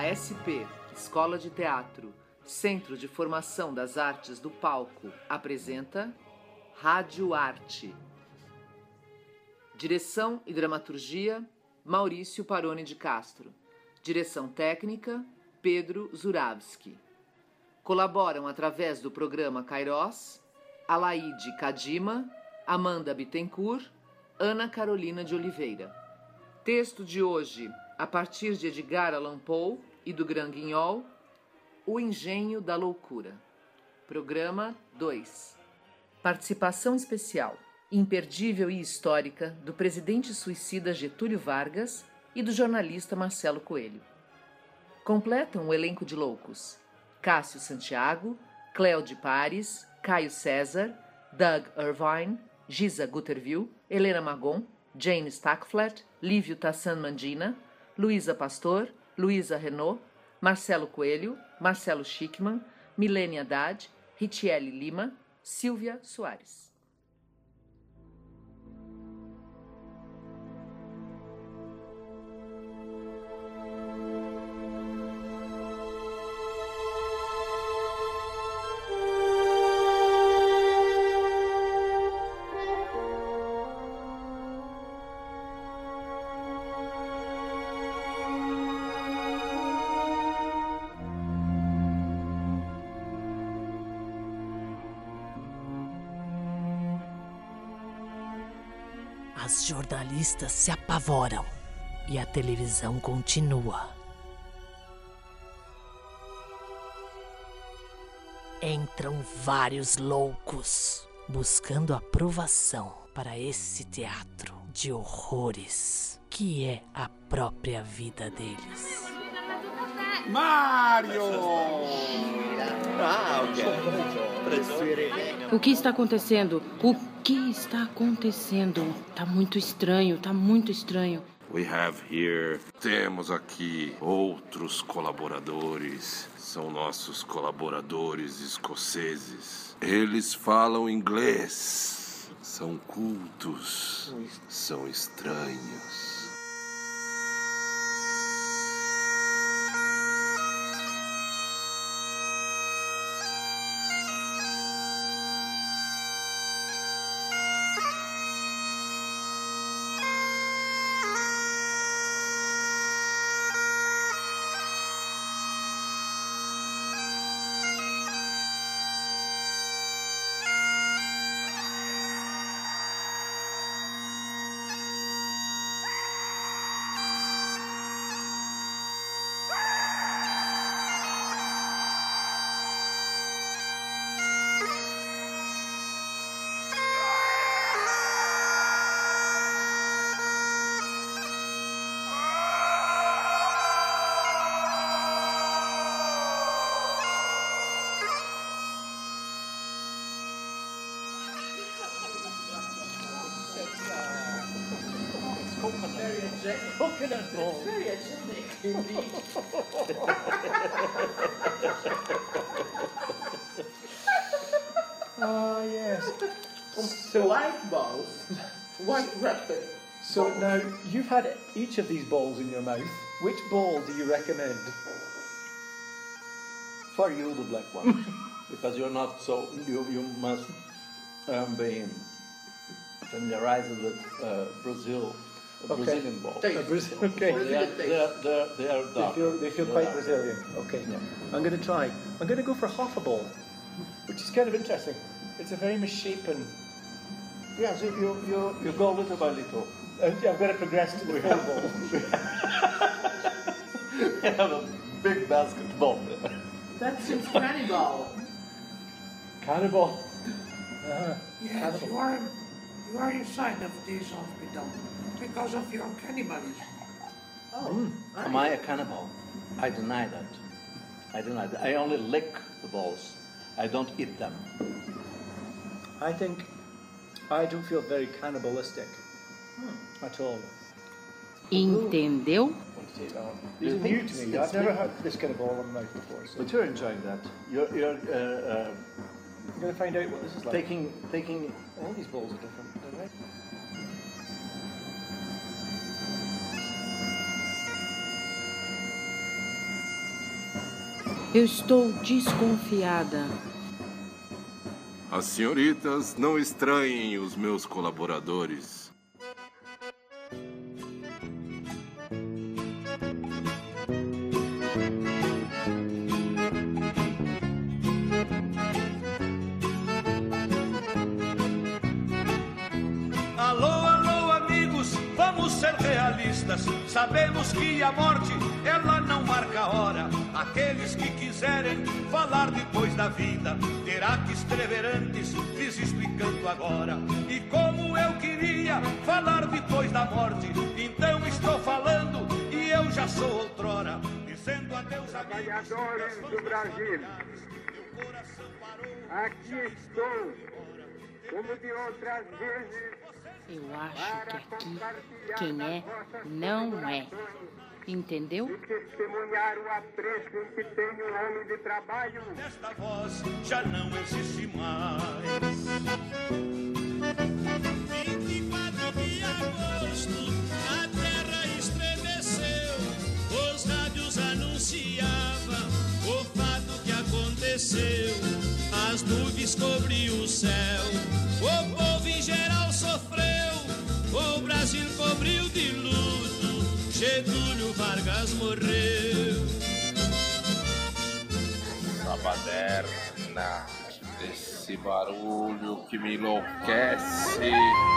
A SP, Escola de Teatro, Centro de Formação das Artes do Palco, apresenta Rádio Arte. Direção e dramaturgia, Maurício Paroni de Castro. Direção técnica, Pedro Zuravski. Colaboram através do programa Kairos, Alaide Kadima, Amanda Bittencourt, Ana Carolina de Oliveira. Texto de hoje, a partir de Edgar Allan Poe e do Gran Guignol, O Engenho da Loucura. Programa 2. Participação especial, imperdível e histórica, do presidente suicida Getúlio Vargas e do jornalista Marcelo Coelho. Completam o elenco de loucos: Cássio Santiago, Cléo de Pares, Caio César, Doug Irvine, Giza Gutterville, Helena Magon, Jane Stackflat, Lívio Tassan Mandina, Luísa Pastor, Luísa Renault, Marcelo Coelho, Marcelo Schickman, Milene Haddad, Ritiele Lima, Silvia Soares. As jornalistas se apavoram e a televisão continua. Entram vários loucos buscando aprovação para esse teatro de horrores que é a própria vida deles. Mario! O que está acontecendo? O que está acontecendo? Tá muito estranho, tá muito estranho. Temos aqui outros colaboradores. São nossos colaboradores escoceses. Eles falam inglês. São cultos. São estranhos. Coconut ball. It's very acidic indeed. Yes. So white balls, white wrapper. So now you've had each of these balls in your mouth. Which ball do you recommend? For you, the black one, because you're not so. You must be familiarized with Brazil. Brazilian ball. Okay. They are dark. They feel quite Brazilian. Okay. Yeah. I'm going to try. I'm going to go for half a ball, which is kind of interesting. It's a very misshapen. Yes, you go little by little. I've got to progress to the full ball. You have a big basketball. That seems cannibal. Cannibal. Yes, you are inside of this hospital because of your cannibalism. Oh. Am I a cannibal? I deny that. I only lick the balls. I don't eat them. I think I don't feel very cannibalistic at all. Entendeu? These are new to me. I've never had this kind of ball in my mouth before. So But you're enjoying that. You're I'm going to find out what this is like. taking. All these balls are different, right? Eu estou desconfiada. As senhoritas não estranhem os meus colaboradores. Alô, amigos, vamos ser realistas. Sabemos que a morte, ela não marca a hora. Aqueles que quiserem falar depois da vida, terá que escrever antes, fiz explicando agora. E como eu queria falar depois da morte, então estou falando e eu já sou outrora, dizendo adeus a trabalhadores do Brasil. Aqui estou, como de outras vezes. Eu acho que aqui quem é, não é. Entendeu? E testemunhar o apreço em que tem um homem de trabalho. Esta voz já não existe mais. 24 de agosto, a terra estremeceu. Os rádios anunciavam o fato que aconteceu. As nuvens cobriam o céu, o povo em geral sofreu. O Brasil cobriu de luto, Getúlio Vargas morreu. A baderna, esse barulho que me enlouquece.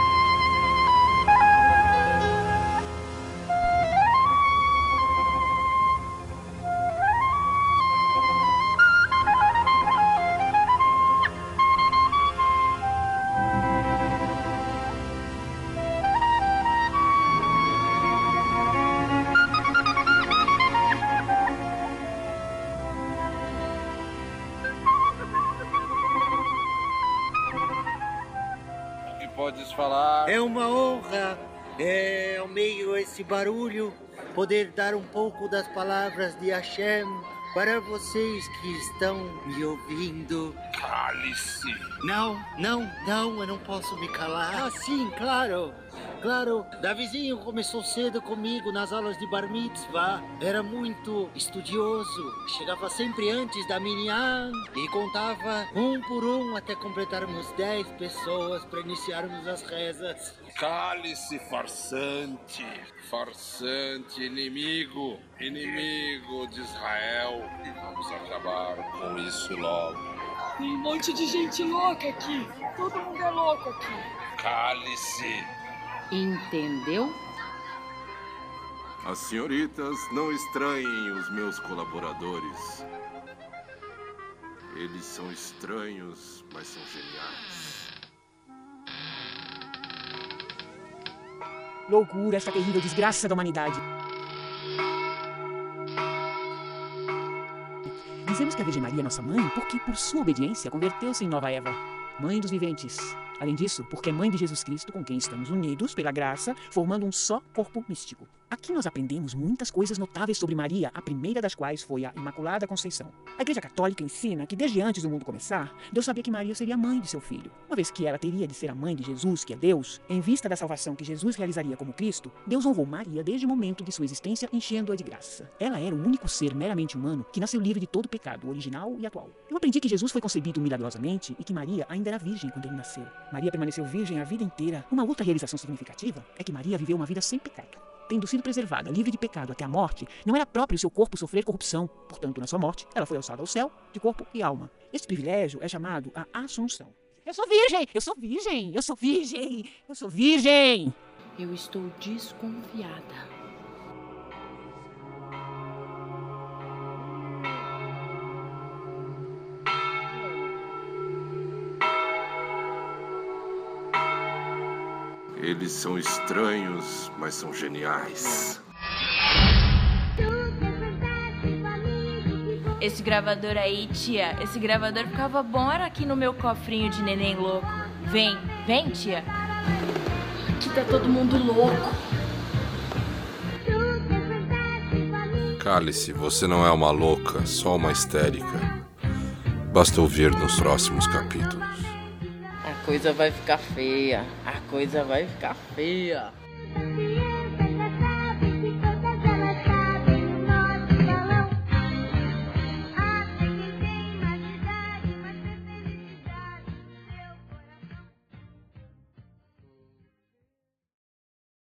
Podes falar. É uma honra, ao meio a esse barulho, poder dar um pouco das palavras de Hashem para vocês que estão me ouvindo. Cale-se. Não, eu não posso me calar. Ah, sim, claro. Davizinho começou cedo comigo nas aulas de Bar Mitzvah. Era muito estudioso. Chegava sempre antes da minyan e contava um por um até completarmos 10 pessoas para iniciarmos as rezas. Cale-se, farsante, inimigo de Israel. E vamos acabar com isso logo. Tem um monte de gente louca aqui. Todo mundo é louco aqui. Cale-se. Entendeu? As senhoritas não estranhem os meus colaboradores. Eles são estranhos, mas são geniais. Loucura, essa terrível desgraça da humanidade. Dizemos que a Virgem Maria é nossa mãe porque, por sua obediência, converteu-se em nova Eva, mãe dos viventes. Além disso, porque é mãe de Jesus Cristo, com quem estamos unidos pela graça, formando um só corpo místico. Aqui nós aprendemos muitas coisas notáveis sobre Maria, a primeira das quais foi a Imaculada Conceição. A Igreja Católica ensina que desde antes do mundo começar, Deus sabia que Maria seria a mãe de seu filho. Uma vez que ela teria de ser a mãe de Jesus, que é Deus, em vista da salvação que Jesus realizaria como Cristo, Deus honrou Maria desde o momento de sua existência, enchendo-a de graça. Ela era o único ser meramente humano que nasceu livre de todo pecado, original e atual. Eu aprendi que Jesus foi concebido milagrosamente e que Maria ainda era virgem quando ele nasceu. Maria permaneceu virgem a vida inteira. Uma outra realização significativa é que Maria viveu uma vida sem pecado. Tendo sido preservada, livre de pecado até a morte, não era próprio seu corpo sofrer corrupção. Portanto, na sua morte, ela foi alçada ao céu, de corpo e alma. Este privilégio é chamado a Assunção. Eu sou virgem! Eu estou desconfiada. Eles são estranhos, mas são geniais. Esse gravador aí, tia, esse gravador ficava bom, era aqui no meu cofrinho de neném louco. Vem, tia. Aqui tá todo mundo louco. Cale-se, você não é uma louca, só uma histérica. Basta ouvir nos próximos capítulos. A coisa vai ficar feia.